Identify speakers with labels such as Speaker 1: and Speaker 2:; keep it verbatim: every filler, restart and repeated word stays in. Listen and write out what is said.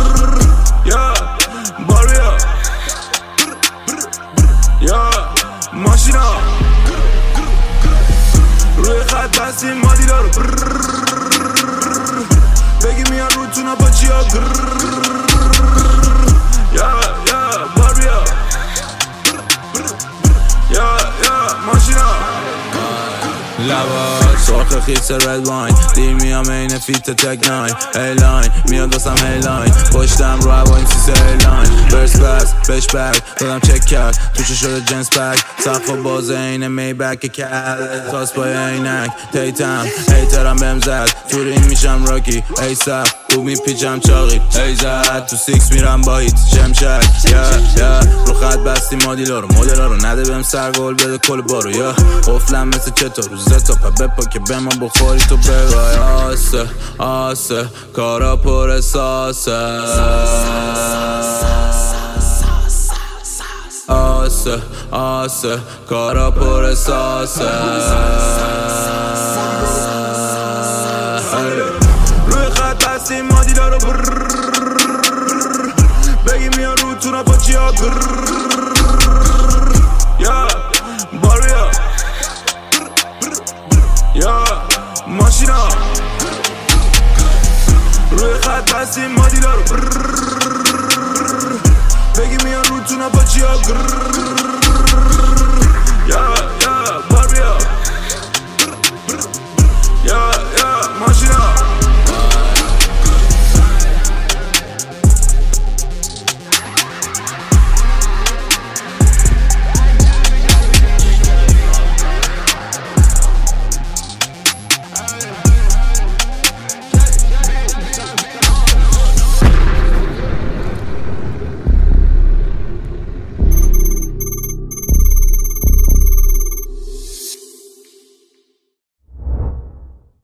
Speaker 1: یا باریا یا ماشینا روی خط بستیم ما دیلا رو بگی میان رو تو نپاچی ها یا یا باریا یا یا ماشینا لبا سرخ خیس رد واین دیر میام این فیت تک ناین ایلاین میاد واسم هیلاین پشتم رو هوا این سیسه ایلاین برس کلاس بش بک دادم چک کرد توشه شده جنس پک سقف و بازه این می بک کرد خواست با اینک تیتم هیترم بهم زد تو رینگ میشم راکی ای سب او میپیچم چاقی ای زد تو سیکس میرم با هیت شمشک یا یا رو خط بستی مادیلا رو مدلا رو نده بهم سرگل بده کل بارو یا قفلم مثل چطور رو زتا پا بپا که به ما بخوری تو بگای آسه آسه کارا پر ساسه آسه آسه کارا پر ساسه روی خط بستیم ما دیلا رو بگی میان رو تو نپاچی ها یا باریا یا ماشینا روی خط بستیم ما دیلا رو بگی میان رو تو نپاچی ها یا